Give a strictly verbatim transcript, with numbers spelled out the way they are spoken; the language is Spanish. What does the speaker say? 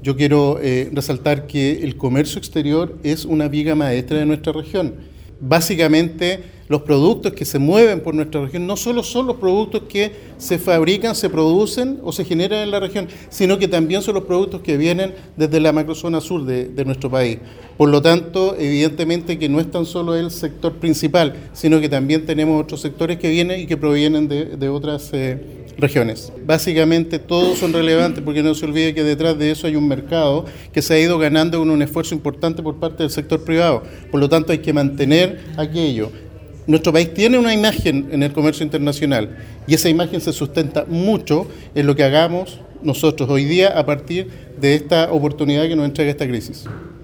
yo quiero eh, resaltar que el comercio exterior es una viga maestra de nuestra región. Básicamente, los productos que se mueven por nuestra región no solo son los productos que se fabrican, se producen o se generan en la región, sino que también son los productos que vienen desde la macrozona sur de, de nuestro país. Por lo tanto, evidentemente que no es tan solo el sector principal, sino que también tenemos otros sectores que vienen y que provienen de, de otras eh, regiones. Básicamente todos son relevantes porque no se olvide que detrás de eso hay un mercado que se ha ido ganando con un esfuerzo importante por parte del sector privado. Por lo tanto, hay que mantener aquello. Nuestro país tiene una imagen en el comercio internacional y esa imagen se sustenta mucho en lo que hagamos nosotros hoy día a partir de esta oportunidad que nos entrega esta crisis.